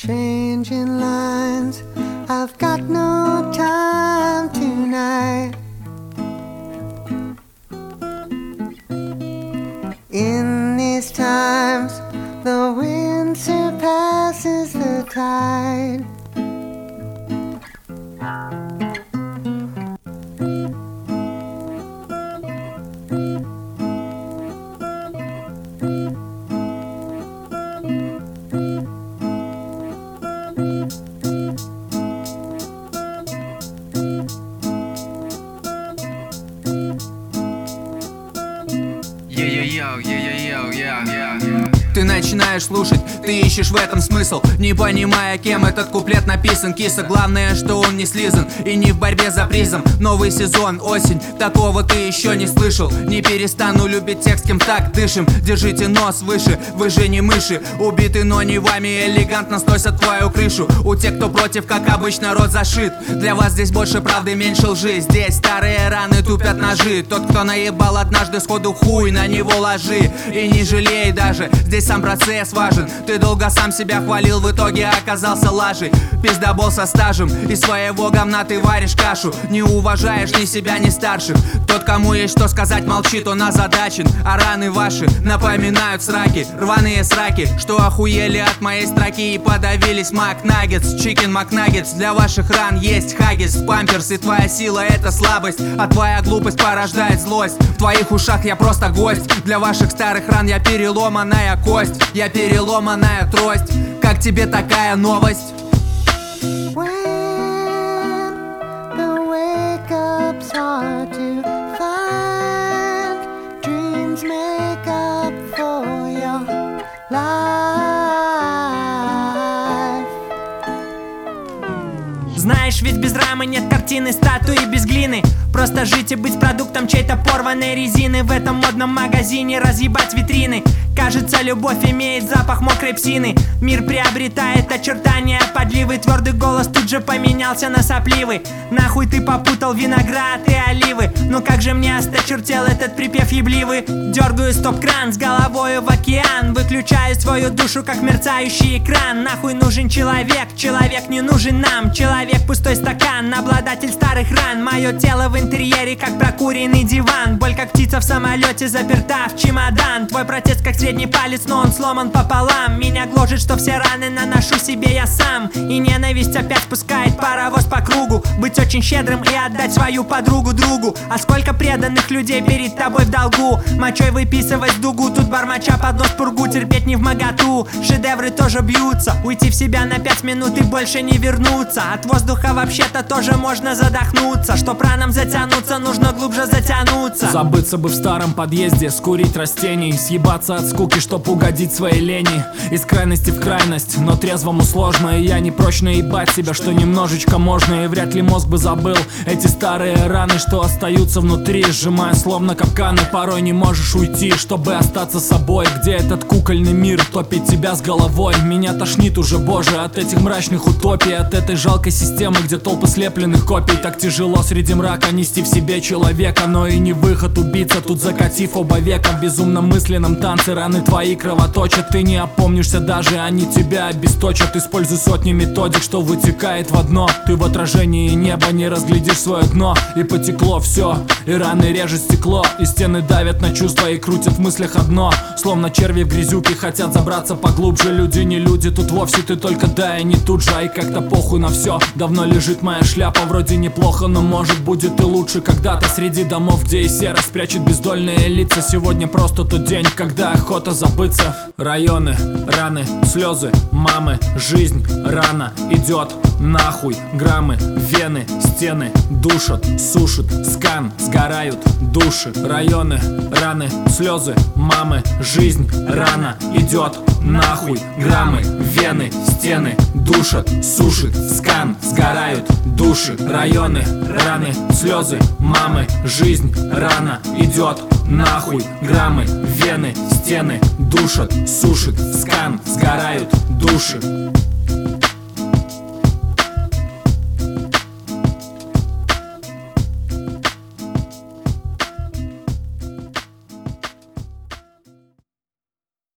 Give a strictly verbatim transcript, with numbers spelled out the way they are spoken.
changing lines. I've got no time tonight. In these times, the wind surpasses the tide. Ты начинаешь слушать, ты ищешь в этом смысл, не понимая, кем этот куплет написан. Киса, главное, что он не слизан и не в борьбе за призом. Новый сезон, осень, такого ты еще не слышал. Не перестану любить тех, с кем так дышим. Держите нос выше, вы же не мыши. Убиты, но не вами, элегантно сносят твою крышу. У тех, кто против, как обычно, рот зашит. Для вас здесь больше правды, меньше лжи. Здесь старые раны тупят ножи. Тот, кто наебал однажды, сходу хуй на него ложи. И не жалей даже, здесь сам процесс важен. Ты долго сам себя хвалил, в итоге оказался лажей. Пиздобол со стажем, из своего говна ты варишь кашу. Не уважаешь ни себя, ни старших. Тот, кому есть что сказать, молчит, он озадачен. А раны ваши напоминают сраки, рваные сраки, что охуели от моей строки и подавились. Макнаггетс, чикен макнаггетс. Для ваших ран есть хаггис, памперс. И твоя сила — это слабость, а твоя глупость порождает злость. В твоих ушах я просто гость. Для ваших старых ран я переломанная кость. Я переломанная трость. Как тебе такая новость? When the wake-up's hard to find, dreams make up for your life. Знаешь, ведь без рамы нет картины, статуи без глины. Просто жить и быть продуктом чьей-то порванной резины. В этом модном магазине разъебать витрины. Кажется, любовь имеет запах мокрой псины. Мир приобретает очертания подливы. Твердый голос тут же поменялся на сопливый. Нахуй ты попутал виноград и оливы. Ну как же мне осточертел этот припев ебливый. Дергаю стоп-кран с головою в океан. Выключаю свою душу, как мерцающий экран. Нахуй нужен человек, человек не нужен нам. Человек пустой стакан, обладатель старых ран. Мое тело в интерьере, как прокуренный диван. Боль, как птица в самолете, заперта в чемодан. Твой протест, как средний палец, но он сломан пополам. Меня гложет, что все раны наношу себе я сам. И ненависть опять пускает паровоз по кругу. Быть очень щедрым и отдать свою подругу другу. А сколько преданных людей перед тобой в долгу. Мочой выписывать в дугу, тут бормоча под нос пургу. Терпеть не вмоготу, шедевры тоже бьются. Уйти в себя на пять минут и больше не вернуться. От воздуха вообще-то тоже можно задохнуться. Чтоб ранам затянуться, нужно глубже затянуться. Забыться бы в старом подъезде, скурить растений, съебаться от скуки, чтоб угодить своей лени. Из крайности в крайность, но трезвому сложно. И я не прочь наебать себя, что немножечко можно. И вряд ли мозг бы забыл эти старые раны, что остаются внутри, сжимая словно капканы. Порой не можешь уйти, чтобы остаться собой. Где этот кукольный мир топит тебя с головой? Меня тошнит уже, боже, от этих мрачных утопий. От этой жалкой системы, где толпы слепленных копий. Так тяжело среди мрака нести в себе человека. Но и не выход убиться, тут закатив оба века. В безумном мысленном танце раны твои кровоточат. Ты не опомнишься даже, они тебя обесточат. Используй сотни методик, что вытекает в одно. Ты в отражении неба не разглядишь свое дно. И потекло все, и раны режет стекло. И стены давят на чувства и крутят в мыслях одно. Словно черви в грязюке хотят забраться поглубже. Люди не люди, тут вовсе ты только да и не тут же. И как-то похуй на все, давно лежит моя шляпа. Вроде неплохо, но может будет и лучше когда-то. Среди домов, где и сера спрячет бездольные лица. Сегодня просто тот день, когда охота забыться. Районы, раны, слезы, мамы, жизнь, рана идет нахуй. Граммы, вены, стены душат, сушат, скан, сгорают души. Районы, раны, слезы, мамы, жизнь, рана идет нахуй. Граммы, вены, стены душат, сушат, скан, сгорают души. Районы, раны, слезы, мамы, жизнь, рана идет нахуй. Граммы, вены, стены душат, сушат, скан, сгорают души.